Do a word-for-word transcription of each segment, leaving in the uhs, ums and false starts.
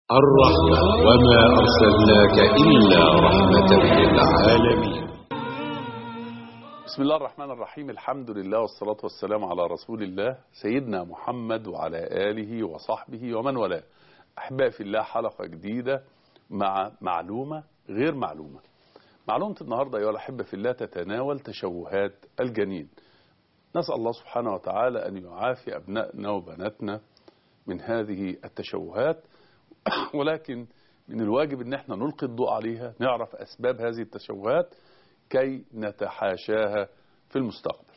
الرحمة وما أرسلناك إلا رحمة للعالمين. بسم الله الرحمن الرحيم. الحمد لله والصلاة والسلام على رسول الله سيدنا محمد وعلى آله وصحبه ومن والاه. أحبائي في الله، حلقة جديدة مع معلومة غير معلومة. معلومة النهاردة أيها الأحبة في الله تتناول تشوهات الجنين. نسأل الله سبحانه وتعالى أن يعافي أبنائنا وبناتنا من هذه التشوهات، ولكن من الواجب أن احنا نلقي الضوء عليها، نعرف أسباب هذه التشوهات كي نتحاشاها في المستقبل.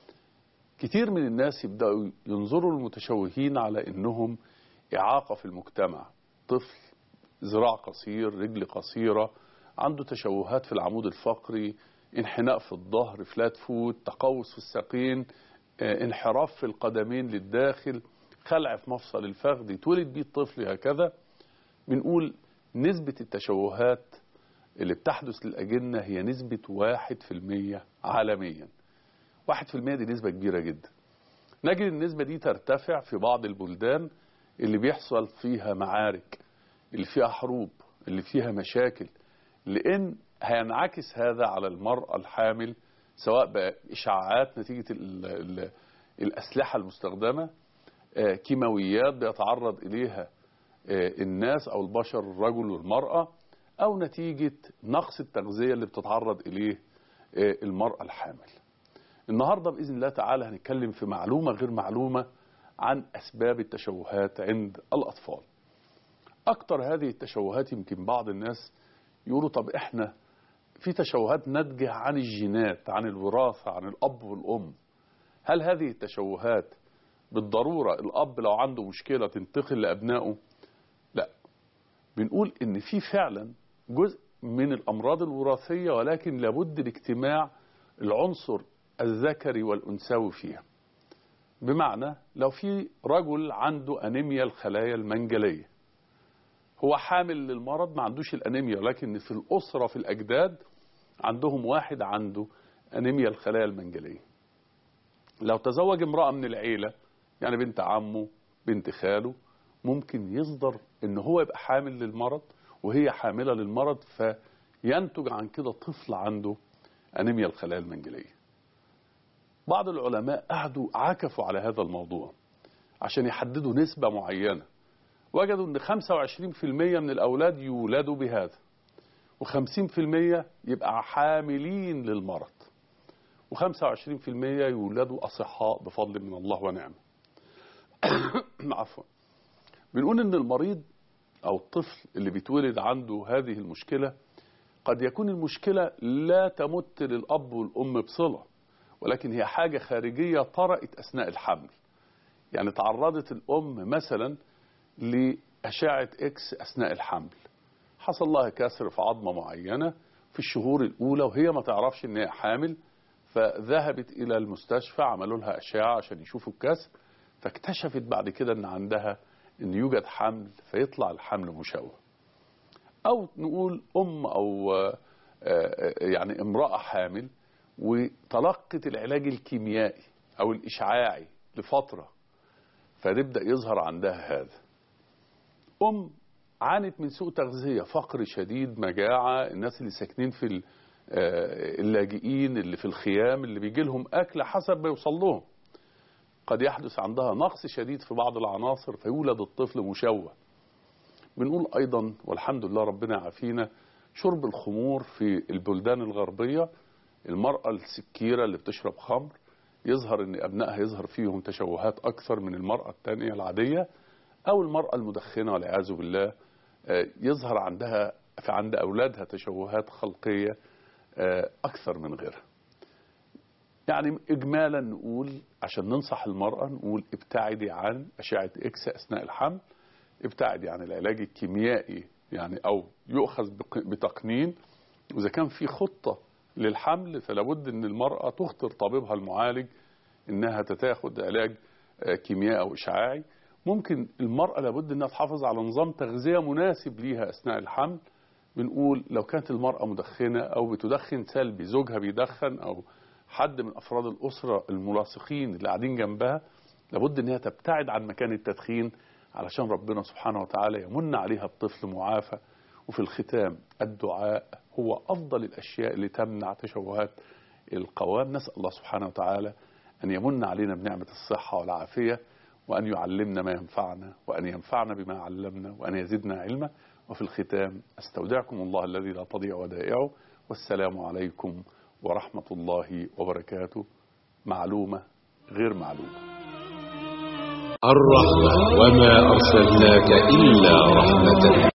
كتير من الناس يبدأوا ينظروا المتشوهين على أنهم إعاقة في المجتمع. طفل ذراع قصير، رجل قصيرة، عنده تشوهات في العمود الفقري، انحناء في الظهر، فلات فوت، تقوس في الساقين، انحراف في القدمين للداخل، خلع في مفصل الفخذ، يتولد بيه الطفل هكذا. بنقول نسبة التشوهات اللي بتحدث للأجنة هي نسبة واحد في المية عالميا. واحد في المية دي نسبة كبيرة جدا. نجد النسبة دي ترتفع في بعض البلدان اللي بيحصل فيها معارك، اللي فيها حروب، اللي فيها مشاكل، لأن هينعكس هذا على المرأة الحامل، سواء بإشعاعات نتيجة ال ال الأسلحة المستخدمة، كيماويات بيتعرض إليها الناس أو البشر، الرجل والمرأة، أو نتيجة نقص التغذية اللي بتتعرض إليه المرأة الحامل. النهاردة بإذن الله تعالى هنتكلم في معلومة غير معلومة عن أسباب التشوهات عند الأطفال. أكتر هذه التشوهات يمكن بعض الناس يقولوا طب إحنا في تشوهات ناتجة عن الجينات، عن الوراثة، عن الأب والأم. هل هذه التشوهات بالضرورة الأب لو عنده مشكلة تنتقل لأبنائه؟ لا، بنقول إن في فعلا جزء من الأمراض الوراثية، ولكن لابد لاجتماع العنصر الذكري والأنثوي فيها. بمعنى لو في رجل عنده أنيميا الخلايا المنجلية، هو حامل للمرض ما عندوش الأنيميا، ولكن في الأسرة في الأجداد عندهم واحد عنده أنيميا الخلايا المنجلية. لو تزوج امرأة من العيلة، يعني بنت عمه، بنت خاله، ممكن يصدر ان هو يبقى حامل للمرض وهي حاملة للمرض، فينتج عن كده طفل عنده أنيميا الخلايا المنجلية. بعض العلماء قعدوا عكفوا على هذا الموضوع عشان يحددوا نسبة معينة، وجدوا ان خمسة وعشرين في المية من الأولاد يولدوا بهذا، وخمسين في المية يبقى حاملين للمرض، وخمسة وعشرين في المية يولدوا أصحاء بفضل من الله ونعمه. عفوا. بنقول ان المريض او الطفل اللي بيتولد عنده هذه المشكلة قد يكون المشكلة لا تمت للأب والأم بصلة، ولكن هي حاجة خارجية طرأت أثناء الحمل. يعني تعرضت الأم مثلا لأشعة إكس أثناء الحمل، حصل لها كسر في عظمة معينة في الشهور الأولى وهي ما تعرفش إن هي حامل، فذهبت إلى المستشفى، عملوا لها أشعة عشان يشوفوا الكسر، فاكتشفت بعد كده ان عندها ان يوجد حمل، فيطلع الحمل مشوه. او نقول ام او يعني امرأة حامل وتلقت العلاج الكيميائي او الاشعاعي لفترة، فنبدأ يظهر عندها هذا. ام عانت من سوء تغذية، فقر شديد، مجاعة، الناس اللي ساكنين في اللاجئين اللي في الخيام اللي بيجي لهم اكل حسب ما يوصل لهم، قد يحدث عندها نقص شديد في بعض العناصر فيولد الطفل مشوه. بنقول أيضا والحمد لله ربنا يعافينا شرب الخمور في البلدان الغربية. المرأة السكيرة اللي بتشرب خمر يظهر ان أبنائها يظهر فيهم تشوهات أكثر من المرأة الثانية العادية، أو المرأة المدخنة والعياذ بالله يظهر عندها في عند أولادها تشوهات خلقية أكثر من غيرها. يعني إجمالا نقول عشان ننصح المرأة نقول ابتعدي عن أشعة إكس أثناء الحمل، ابتعدي عن العلاج الكيميائي يعني أو يؤخذ بتقنين، وإذا كان في خطة للحمل فلابد أن المرأة تخطر طبيبها المعالج أنها تتاخد علاج كيميائي أو إشعاعي. ممكن المرأة لابد أنها تحافظ على نظام تغذية مناسب ليها أثناء الحمل. بنقول لو كانت المرأة مدخنة أو بتدخن سلبي، زوجها بيدخن أو حد من أفراد الأسرة الملاصقين اللي قاعدين جنبها، لابد أنها تبتعد عن مكان التدخين علشان ربنا سبحانه وتعالى يمن عليها بطفل معافى. وفي الختام الدعاء هو أفضل الأشياء اللي تمنع تشوهات القوام. نسأل الله سبحانه وتعالى أن يمن علينا بنعمة الصحة والعافية، وأن يعلمنا ما ينفعنا، وأن ينفعنا بما علمنا، وأن يزدنا علما. وفي الختام أستودعكم الله الذي لا تضيع ودائعه، والسلام عليكم ورحمة الله وبركاته. معلومة غير معلومة. الرحمة وما أرسلناك إلا رحمة